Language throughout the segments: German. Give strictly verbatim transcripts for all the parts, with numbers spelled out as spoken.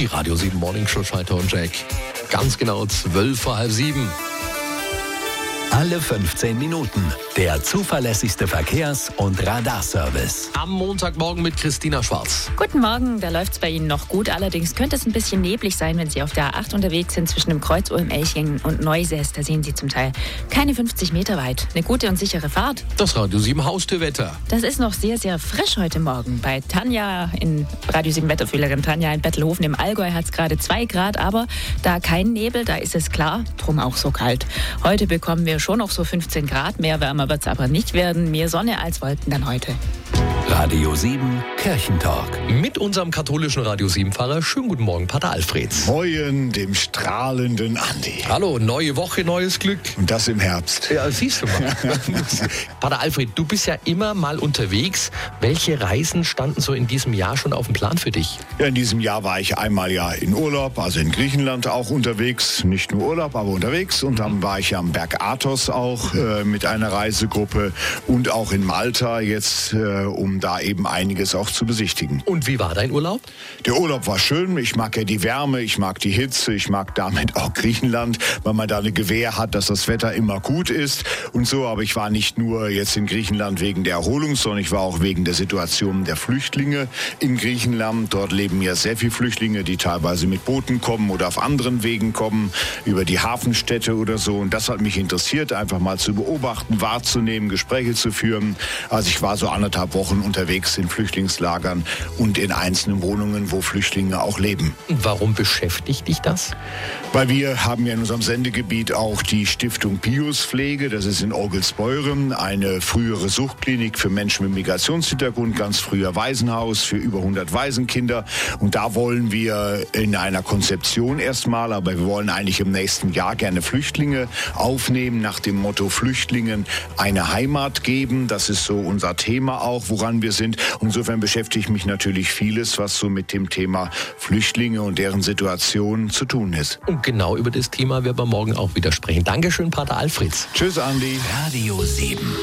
Die Radio sieben Morning Show, Schalter und Jack. Ganz genau zwölf vor halb sieben. Alle fünfzehn Minuten der zuverlässigste Verkehrs- und Radarservice. Am Montagmorgen mit Christina Schwarz. Guten Morgen, da läuft es bei Ihnen noch gut. Allerdings könnte es ein bisschen neblig sein, wenn Sie auf der A acht unterwegs sind zwischen dem Kreuz Ulm-Elchingen und Neusäß. Da sehen Sie zum Teil keine fünfzig Meter weit. Eine gute und sichere Fahrt. Das Radio sieben Haustürwetter. Das ist noch sehr, sehr frisch heute Morgen. Bei Tanja, in Radio sieben Wetterfühlerin Tanja in Bettelhofen im Allgäu hat es gerade zwei Grad, aber da kein Nebel, da ist es klar, drum auch so kalt. Heute bekommen wir schon noch so fünfzehn Grad, mehr wärmer wird es aber nicht werden. Mehr Sonne als Wolken dann heute. Radio sieben Kirchentalk. Mit unserem katholischen Radio sieben Pfarrer. Schönen guten Morgen, Pater Alfred. Moin, dem strahlenden Andi. Hallo, neue Woche, neues Glück. Und das im Herbst. Ja, siehst du mal. Pater Alfred, du bist ja immer mal unterwegs. Welche Reisen standen so in diesem Jahr schon auf dem Plan für dich? Ja, in diesem Jahr war ich einmal ja in Urlaub, also in Griechenland auch unterwegs. Nicht nur Urlaub, aber unterwegs. Und dann war ich ja am Berg Athos auch äh, mit einer Reisegruppe und auch in Malta jetzt, äh, um da eben einiges auch zu besichtigen. Und wie war dein Urlaub? Der Urlaub war schön. Ich mag ja die Wärme, ich mag die Hitze, ich mag damit auch Griechenland, weil man da eine Gewähr hat, dass das Wetter immer gut ist und so. Aber ich war nicht nur jetzt in Griechenland wegen der Erholung, sondern ich war auch wegen der Situation der Flüchtlinge in Griechenland. Dort leben ja sehr viele Flüchtlinge, die teilweise mit Booten kommen oder auf anderen Wegen kommen, über die Hafenstädte oder so. Und das hat mich interessiert, einfach mal zu beobachten, wahrzunehmen, Gespräche zu führen. Also ich war so anderthalb Wochen unterwegs in Flüchtlingslagern und in einzelnen Wohnungen, wo Flüchtlinge auch leben. Warum beschäftigt dich das? Weil wir haben ja in unserem Sendegebiet auch die Stiftung Pius Pflege, das ist in Orgelsbeuren, eine frühere Suchtklinik für Menschen mit Migrationshintergrund, ganz früher Waisenhaus für über hundert Waisenkinder. Und da wollen wir in einer Konzeption erstmal, aber wir wollen eigentlich im nächsten Jahr gerne Flüchtlinge aufnehmen, nach dem Motto Flüchtlingen eine Heimat geben. Das ist so unser Thema auch, woran wir sind. Insofern beschäftigt mich natürlich vieles, was so mit dem Thema Flüchtlinge und deren Situation zu tun ist. Und genau über das Thema werden wir morgen auch wieder sprechen. Dankeschön, Pater Alfred. Tschüss, Andi. Radio sieben.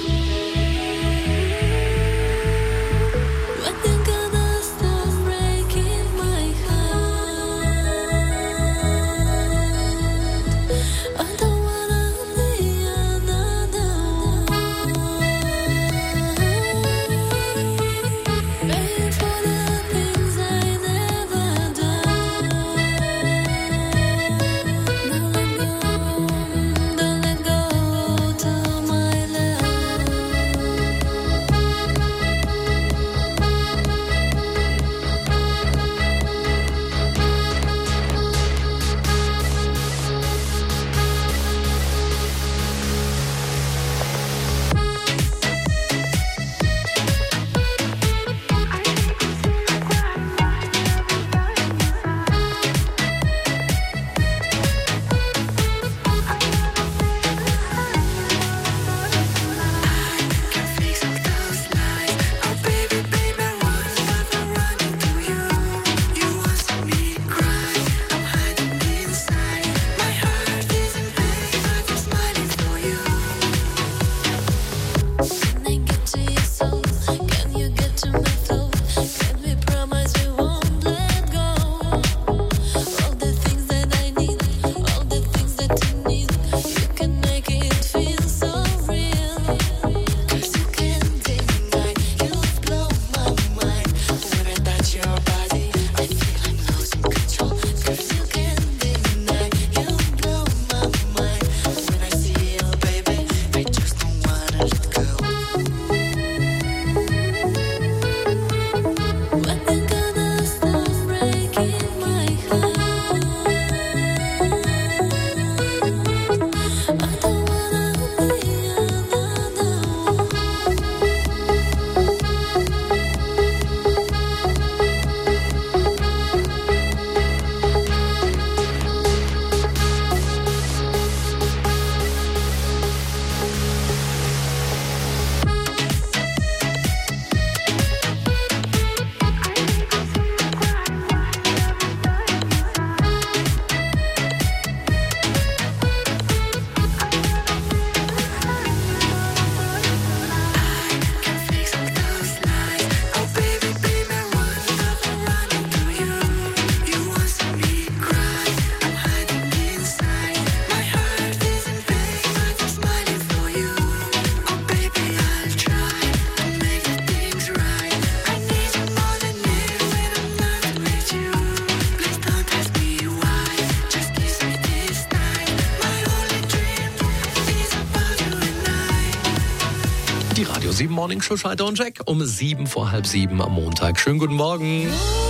sieben Morning Show Schalter und Jack um sieben vor halb sieben am Montag. Schönen guten Morgen.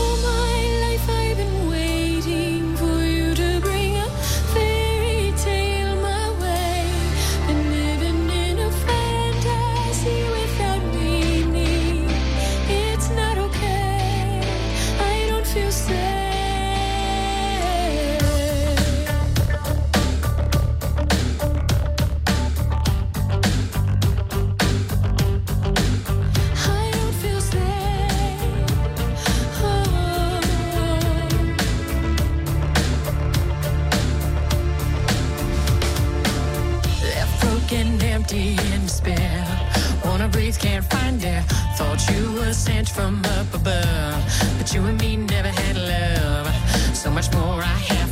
Empty in despair, wanna breathe, can't find air. Thought you were sent from up above, but you and me never had love. So much more I have